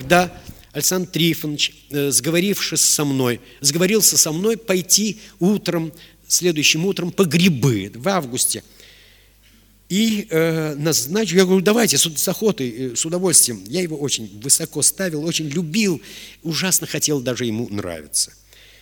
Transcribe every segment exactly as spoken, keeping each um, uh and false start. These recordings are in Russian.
тогда Александр Трифонович, э, сговорившись со мной, сговорился со мной пойти утром, следующим утром по грибы в августе. И э, назначил, я говорю, давайте, с, с охотой, э, с удовольствием. Я его очень высоко ставил, очень любил, ужасно хотел даже ему нравиться.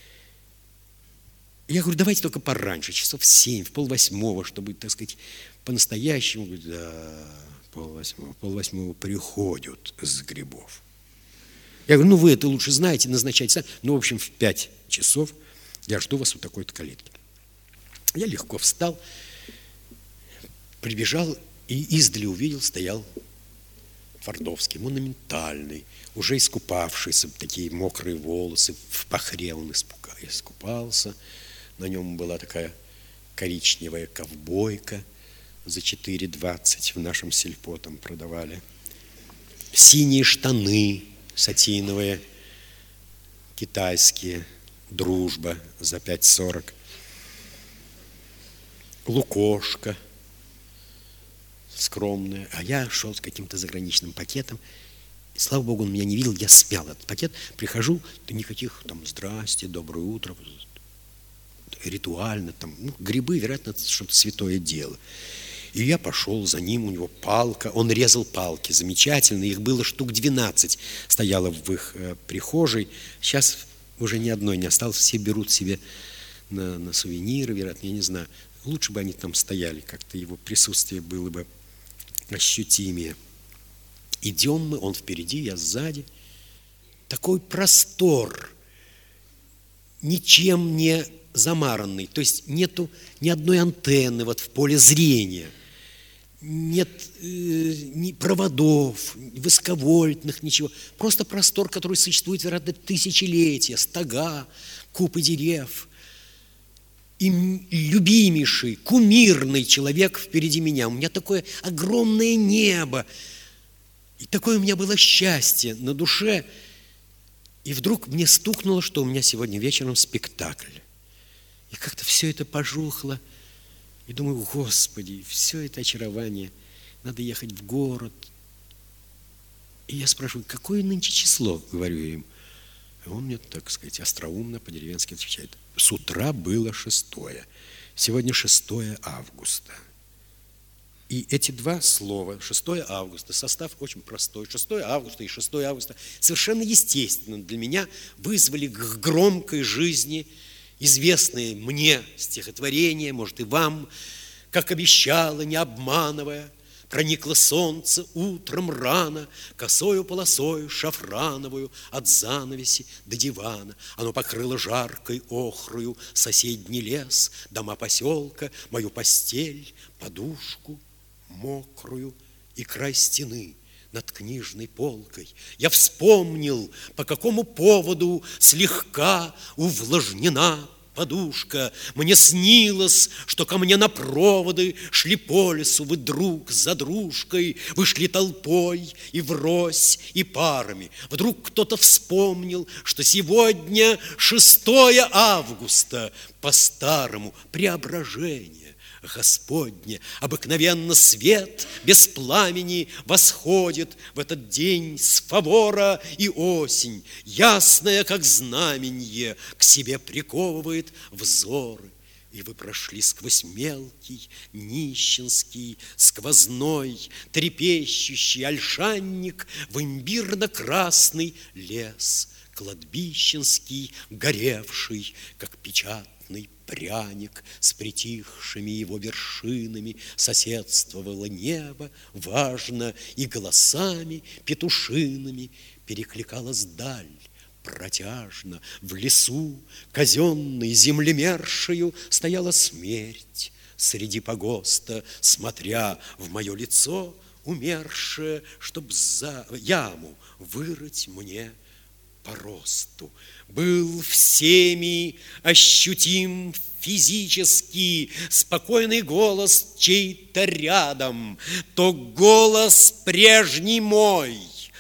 Я говорю, давайте только пораньше, часов в семь, в полвосьмого, чтобы, так сказать, по-настоящему. Говорю, да, полвосьмого, полвосьмого приходят с грибов. Я говорю, ну вы это лучше знаете, назначайте сами. Ну, в общем, в пять часов я жду вас у такой-то калитки. Я легко встал, прибежал и издали увидел, стоял Твардовский, монументальный, уже искупавшийся, такие мокрые волосы, в пахре он искупался. На нем была такая коричневая ковбойка за четыре двадцать в нашем сельпо там продавали. Синие штаны сатиновые, китайские, дружба за пять сорок. Лукошко скромная. А я шел с каким-то заграничным пакетом. И, слава Богу, он меня не видел, я смял этот пакет. Прихожу, да никаких там «здрасте», «доброе утро», ритуально, там, ну, грибы, вероятно, что-то святое дело. И я пошел за ним, у него палка, он резал палки, замечательно, их было штук двенадцать, стояло в их э, прихожей. Сейчас уже ни одной не осталось, все берут себе на, на сувениры, вероятно, я не знаю. Лучше бы они там стояли, как-то его присутствие было бы ощутимее. Идем мы, он впереди, я сзади. Такой простор, ничем не замаранный, то есть нету ни одной антенны вот в поле зрения, нет э, ни проводов, высоковольтных, ничего. Просто простор, который существует, вероятно, тысячелетия, стога, купы дерев. И любимейший, кумирный человек впереди меня. У меня такое огромное небо. И такое у меня было счастье на душе. И вдруг мне стукнуло, что у меня сегодня вечером спектакль. И как-то все это пожухло. И думаю, Господи, все это очарование. Надо ехать в город. И я спрашиваю, какое нынче число, говорю я им. И он мне, так сказать, остроумно по-деревенски отвечает. С утра было шестое. Сегодня шестое августа. И эти два слова, шестое августа, состав очень простой. шестое августа и шестое августа совершенно естественно для меня вызвали к громкой жизни известные мне стихотворения, может и вам, как обещала, не обманывая, проникло солнце утром рано, косою полосою шафрановую от занавеси до дивана. Оно покрыло жаркой охрою соседний лес, дома поселка, мою постель, подушку мокрую и край стены над книжной полкой. Я вспомнил, по какому поводу слегка увлажнена подушка. Мне снилось, что ко мне на проводы шли по лесу вы друг за дружкой. Вы шли толпой и врозь, и парами. Вдруг кто-то вспомнил, что сегодня шестое августа, по-старому преображение Господне. Обыкновенно свет без пламени восходит в этот день с фавора, и осень, ясная, как знаменье, к себе приковывает взоры. И вы прошли сквозь мелкий, нищенский, сквозной, трепещущий ольшанник в имбирно-красный лес, кладбищенский, горевший, как печатный пряник, с притихшими его вершинами соседствовало небо, важно, и голосами петушиными перекликалась даль. Протяжно в лесу, казенной землемершею, стояла смерть среди погоста, смотря в мое лицо, умершее, чтоб за яму вырыть мне по росту. Был всеми ощутим физически спокойный голос чей-то рядом, то голос прежний мой,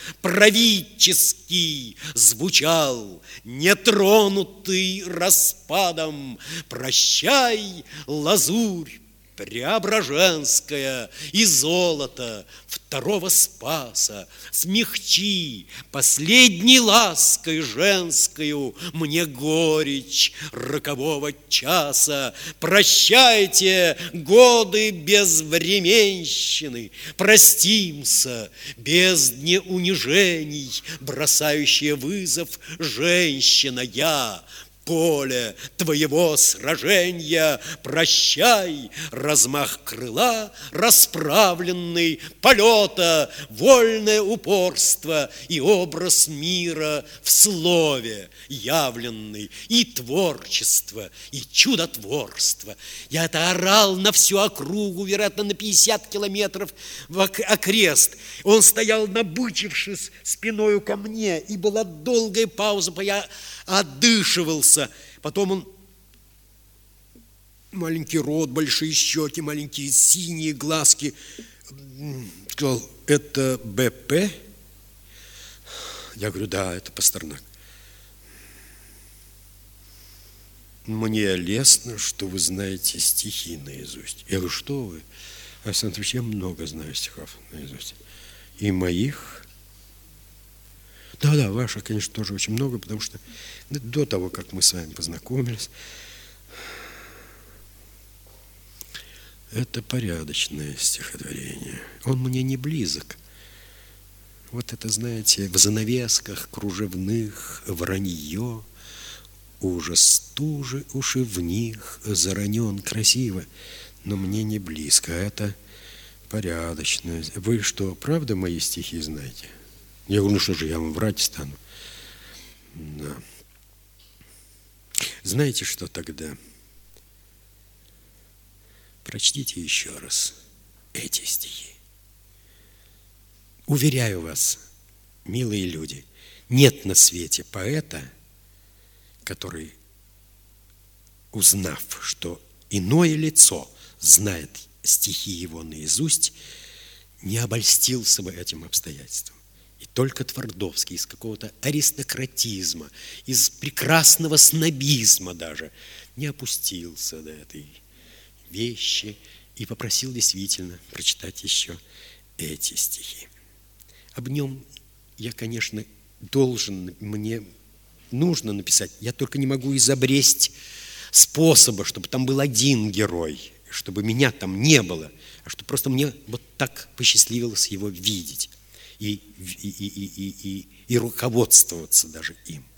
правительский, звучал, нетронутый распадом. Прощай, лазурь Преображенская и золото второго Спаса, смягчи последней лаской женскою мне горечь рокового часа. Прощайте годы безвременщины, простимся бездне унижений, бросающая вызов женщина я. Поле твоего сражения, прощай, размах крыла, расправленный, полета, вольное упорство и образ мира в слове явленный, и творчество, и чудотворство. Я это орал на всю округу, вероятно, на пятьдесят километров в окрест. Он стоял, набычившись спиною ко мне, и была долгая пауза, я отдышивался. Потом он, маленький рот, большие щеки, маленькие синие глазки, сказал: это Б П? Я говорю: да, это Пастернак. Мне лестно, что вы знаете стихи наизусть. Я говорю: что вы, Александр Ильич, я много знаю стихов наизусть. И моих. Да-да, ваших, конечно, тоже очень много, потому что до того, как мы с вами познакомились, это порядочное стихотворение. Он мне не близок. Вот это, знаете, в занавесках кружевных вранье, ужас стужи уши в них заранен красиво, но мне не близко. Это порядочное. Вы что, правда мои стихи знаете? Я говорю: ну что же, я вам врать стану. Да. Знаете, что тогда? Прочтите еще раз эти стихи. Уверяю вас, милые люди, нет на свете поэта, который, узнав, что иное лицо знает стихи его наизусть, не обольстился бы этим обстоятельством. И только Твардовский из какого-то аристократизма, из прекрасного снобизма даже не опустился до этой вещи и попросил действительно прочитать еще эти стихи. Об нем я, конечно, должен, мне нужно написать, я только не могу изобресть способа, чтобы там был один герой, чтобы меня там не было, а чтобы просто мне вот так посчастливилось его видеть. И, и, и, и, и, и руководствоваться даже им.